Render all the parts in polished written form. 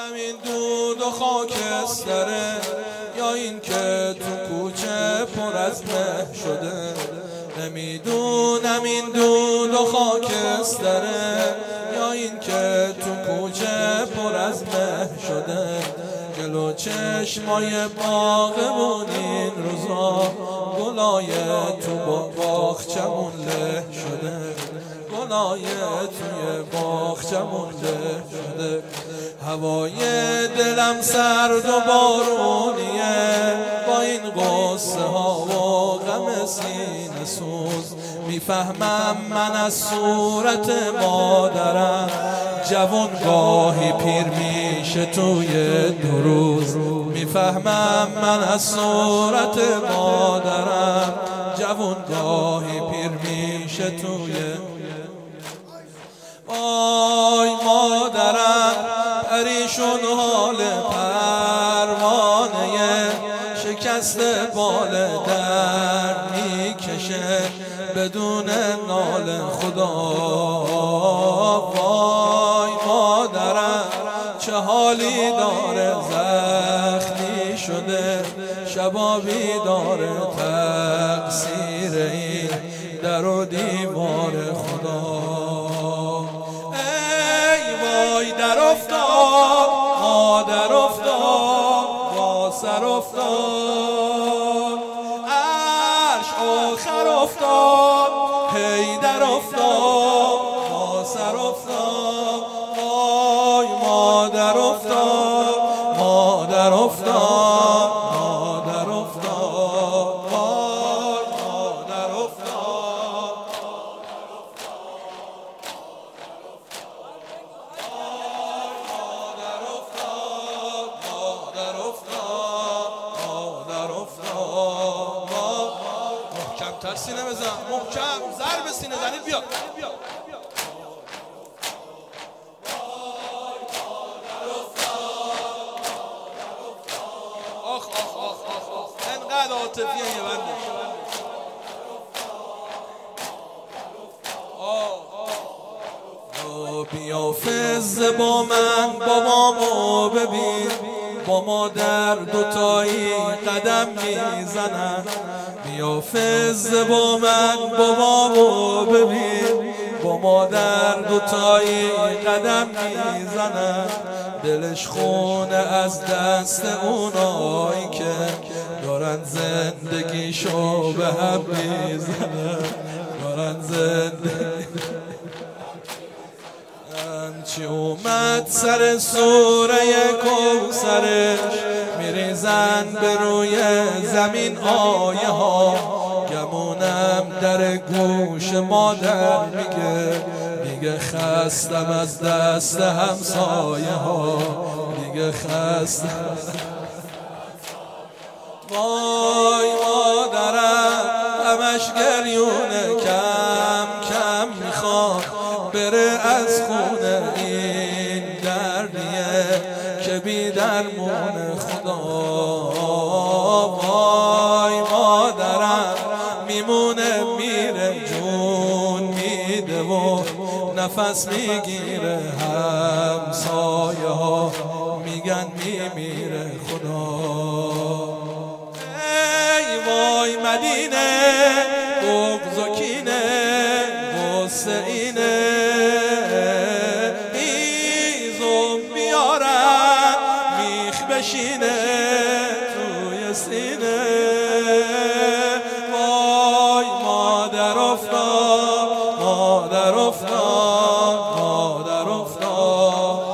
زمین دود و خاکستره یا این که تو کوچه پر از مه شده. نمیدونم این دود و خاکستره یا این که تو کوچه پر از مه شده. جلو چشمای باغمون این روزا گلای تو باغچمون له شده. گلای توی باغچمون له شده. هوای دلم سرد و بارونیه با این قصه ها و غم سینه سوز. میفهمم من از صورت مادرم جوان گاهی پیر میشه توی 2 روز. میفهمم من از صورت مادرم جوان گاهی پیر میشه توی. وای مادرم پریشون حال پروانه شکست بال در میکشه بدون نال خدا. وای مادرم چه حالی داره زخمی شده شبابی داره تقصیر این در و دیوار خدا. ای وای در افتاد مادر افتاد با سر افتاد عرش آخر افتاد هی در افتاد با سر افتاد. وای مادر افتاد مادر افتاد مادر افتاد وای مادر افتاد. محکم‌تر سینه بزن محکم ضرب سینه زنید بیا. آخ آخ آخ آخ آخ انقدر عاطفیه یه بنده. بیا فز با من بابامو ببین با مادر دوتایی قدم میزنن. بیا فز با من بابامو ببین با مادر دوتایی قدم میزنن. دلش خونه از دست اونایی که دارن زندگیشو به هم میزنن. دارن زندگی چی اومد سر سوره کوثرش میریزن به روی زمین آیه ها. گمونم در گوش مادر میگه خستم از دست همسایه ها. میگه خستم. وای مادرم همش گریونه کم کم میخواد بره از خونه. این دردیه که بی درمون خدا. وای مادرم میمونه میره جون میده و نفس میگیره. همسایه ها میگن میمیره خدا. ای وای مدینه بغض و کینه غصه اینه ایزم بیارن میخ بشینه توی سینه. وای مادر افتاد مادر افتاد مادر افتاد.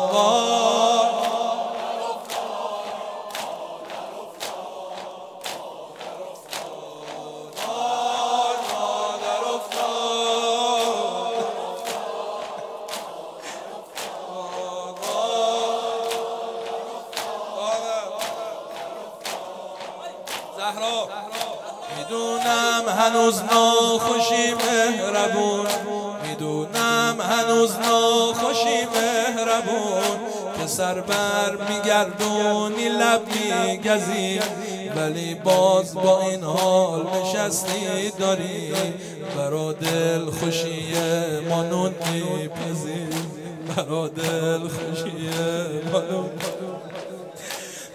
زهرا میدونم هنوز ناخوشی مهربون. میدونم هنوز ناخوشی مهربون که سر بر میگردونی لب میگزی ولی باز با این حال نشستی داری برا دل خوشی ما نون میپزی. برا دل خوشی ما نون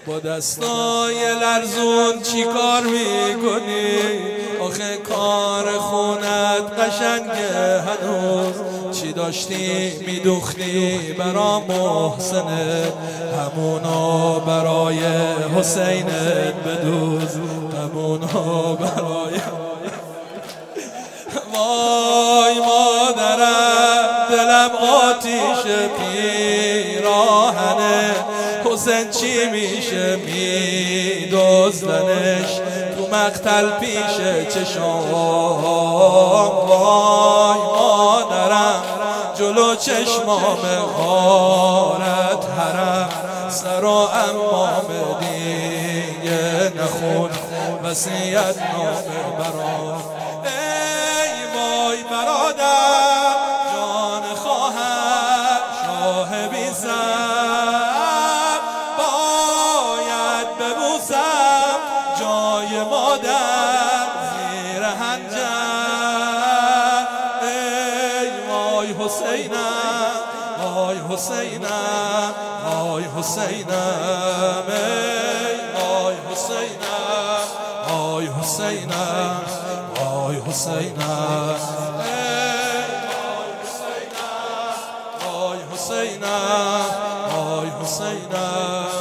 با دستای لرزون چی کار میکنی؟ آخه کار خونت قشنگه هنوز. چی داشتی میدوختی برا محسنت، همونو برای حسینت بدوز، همونو برای وای مادرم دلم آتیش پیراهنه، حسین چی میشه میدزدنش تو مقتل پیش چشام. وای مادرم جلو چشمام غارت حرم، سر و امام دیگه نخون وصیت نامه برام. ای وای برادر جان خواهر شاه بی سر، باید ببوسم جای مادر زیر حنجر. ای وای حسینم وای حسینم وای حسینم، ای وای حسینم وای حسینم وای حسینم، وای حسینم وای حسینم.